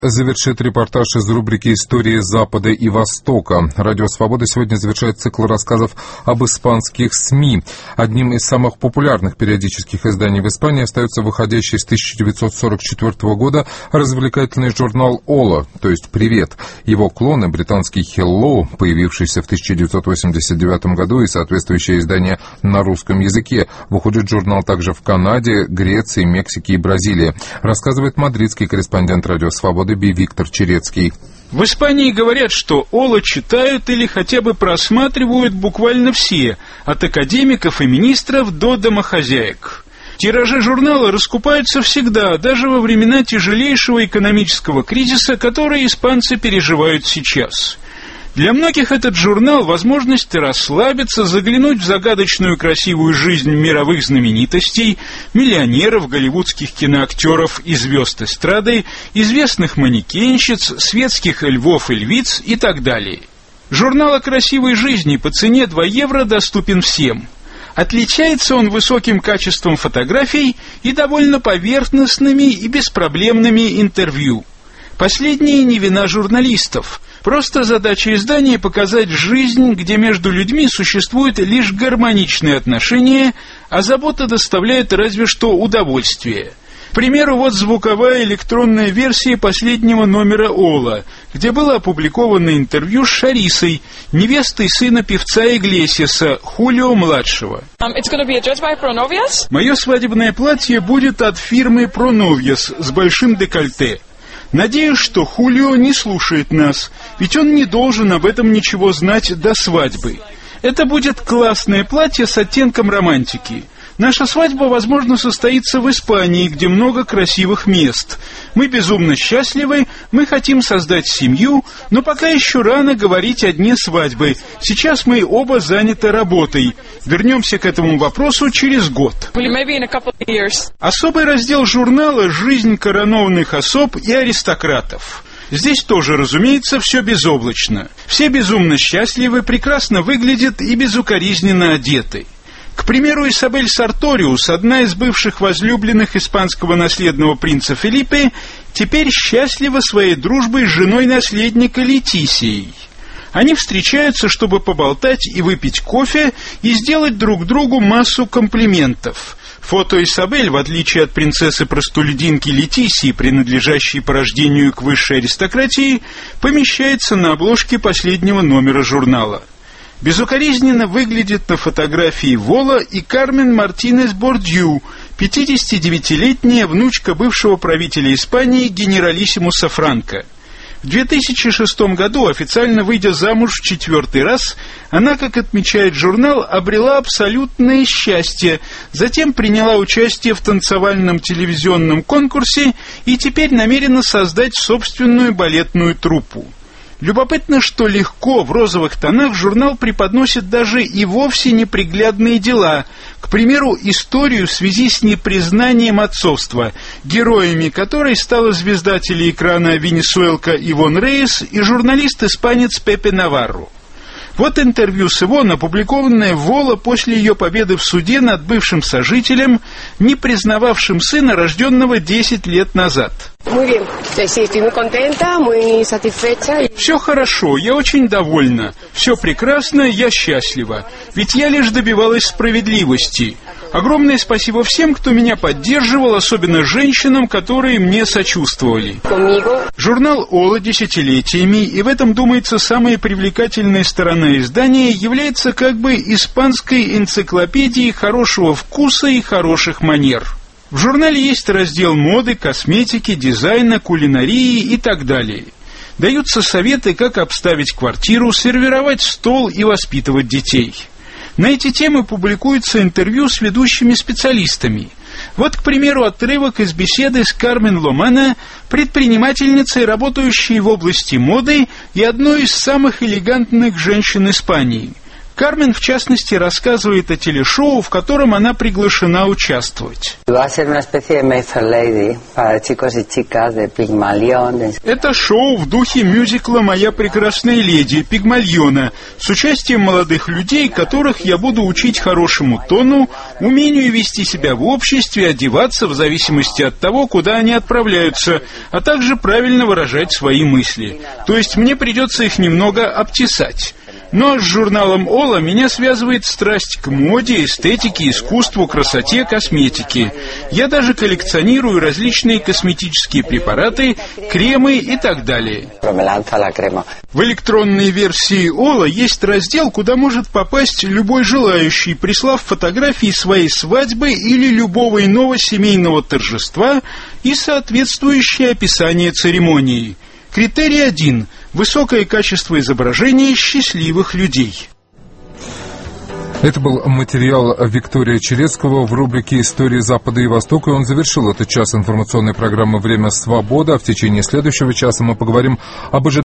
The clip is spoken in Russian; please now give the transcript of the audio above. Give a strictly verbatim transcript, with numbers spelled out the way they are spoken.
Завершит репортаж из рубрики «Истории Запада и Востока». Радио «Свобода» сегодня завершает цикл рассказов об испанских СМИ. Одним из самых популярных периодических изданий в Испании остается выходящий с тысяча девятьсот сорок четвёртого года развлекательный журнал «Ола», то есть «Привет». Его клоны, британский «Hello», появившийся в тысяча девятьсот восемьдесят девятом году, и соответствующее издание на русском языке. Выходит журнал также в Канаде, Греции, Мексике и Бразилии. Рассказывает мадридский корреспондент радио «Свобода» Виктор Черецкий. В Испании говорят, что «Ола» читают или хотя бы просматривают буквально все, от академиков и министров до домохозяек. Тиражи журнала раскупаются всегда, даже во времена тяжелейшего экономического кризиса, который испанцы переживают сейчас. Для многих этот журнал – возможность расслабиться, заглянуть в загадочную красивую жизнь мировых знаменитостей, миллионеров, голливудских киноактеров и звезд эстрады, известных манекенщиц, светских львов и львиц и так далее. Журнал о красивой жизни по цене два евро доступен всем. Отличается он высоким качеством фотографий и довольно поверхностными и беспроблемными интервью. Последние не вина журналистов. Просто задача издания – показать жизнь, где между людьми существуют лишь гармоничные отношения, а забота доставляет разве что удовольствие. К примеру, вот звуковая электронная версия последнего номера «Ола», где было опубликовано интервью с Шарисой, невестой сына певца Иглесиаса, Хулио-младшего. Um, Мое свадебное платье будет от фирмы Pronovias с большим декольте. Надеюсь, что Хулио не слушает нас, ведь он не должен об этом ничего знать до свадьбы. Это будет классное платье с оттенком романтики. Наша свадьба, возможно, состоится в Испании, где много красивых мест. Мы безумно счастливы, мы хотим создать семью, но пока еще рано говорить о дне свадьбы. Сейчас мы оба заняты работой. Вернемся к этому вопросу через год. Особый раздел журнала «Жизнь коронованных особ и аристократов». Здесь тоже, разумеется, все безоблачно. Все безумно счастливы, прекрасно выглядят и безукоризненно одеты. К примеру, Исабель Сарториус, одна из бывших возлюбленных испанского наследного принца Фелипе, теперь счастлива своей дружбой с женой наследника Летисией. Они встречаются, чтобы поболтать и выпить кофе, и сделать друг другу массу комплиментов. Фото Исабель, в отличие от принцессы-простолюдинки Летисии, принадлежащей по рождению к высшей аристократии, помещается на обложке последнего номера журнала. Безукоризненно выглядит на фотографии Вола и Кармен Мартинес Бордью, пятидесятидевятилетняя внучка бывшего правителя Испании генералиссимуса Франко. В две тысячи шестом году, официально выйдя замуж в четвертый раз, она, как отмечает журнал, обрела абсолютное счастье, затем приняла участие в танцевальном телевизионном конкурсе и теперь намерена создать собственную балетную труппу. Любопытно, что легко в розовых тонах журнал преподносит даже и вовсе неприглядные дела, к примеру, историю в связи с непризнанием отцовства, героями которой стала звезда телеэкрана венесуэлка Ивон Рейс и журналист-испанец Пепе Наварро. Вот интервью с Ивон, опубликованное в Вола после ее победы в суде над бывшим сожителем, не признававшим сына, рожденного десять лет назад. Все хорошо, я очень довольна. Все прекрасно, я счастлива. Ведь я лишь добивалась справедливости. Огромное спасибо всем, кто меня поддерживал, особенно женщинам, которые мне сочувствовали. Журнал «Ола» десятилетиями, и в этом, думается, самая привлекательная сторона издания, является как бы испанской энциклопедией хорошего вкуса и хороших манер. В журнале есть раздел моды, косметики, дизайна, кулинарии и так далее. Даются советы, как обставить квартиру, сервировать стол и воспитывать детей. На эти темы публикуются интервью с ведущими специалистами. Вот, к примеру, отрывок из беседы с Кармен Ломана, предпринимательницей, работающей в области моды и одной из самых элегантных женщин Испании. Кармен, в частности, рассказывает о телешоу, в котором она приглашена участвовать. Это шоу в духе мюзикла «Моя прекрасная леди» Пигмальона с участием молодых людей, которых я буду учить хорошему тону, умению вести себя в обществе, одеваться в зависимости от того, куда они отправляются, а также правильно выражать свои мысли. То есть мне придется их немного обтесать. Но с журналом «Ола» меня связывает страсть к моде, эстетике, искусству, красоте, косметике. Я даже коллекционирую различные косметические препараты, кремы и так далее. В электронной версии «Ола» есть раздел, куда может попасть любой желающий, прислав фотографии своей свадьбы или любого иного семейного торжества и соответствующее описание церемонии. Критерий один – высокое качество изображения счастливых людей. Это был материал Виктория Черецкого в рубрике «Истории Запада и Востока». И он завершил этот час информационной программы «Время свободы». А в течение следующего часа мы поговорим об ожиданиях